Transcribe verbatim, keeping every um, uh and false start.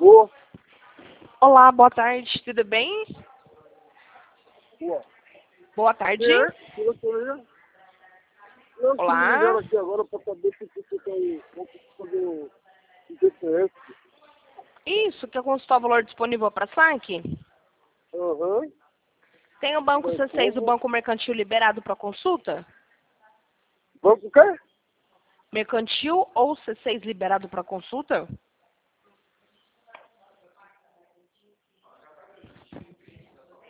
Boa. Olá, boa tarde, tudo bem? Boa. Boa tarde. Quem é? Diretoria? Eu estou Olá. ligando aqui agora para saber se você tem fazer o G P S. Isso, quer consultar o valor disponível para saque? Aham. Tem o Banco Bem, C seis, o como? Banco Mercantil liberado para consulta? Banco o quê? Mercantil ou C seis liberado para consulta?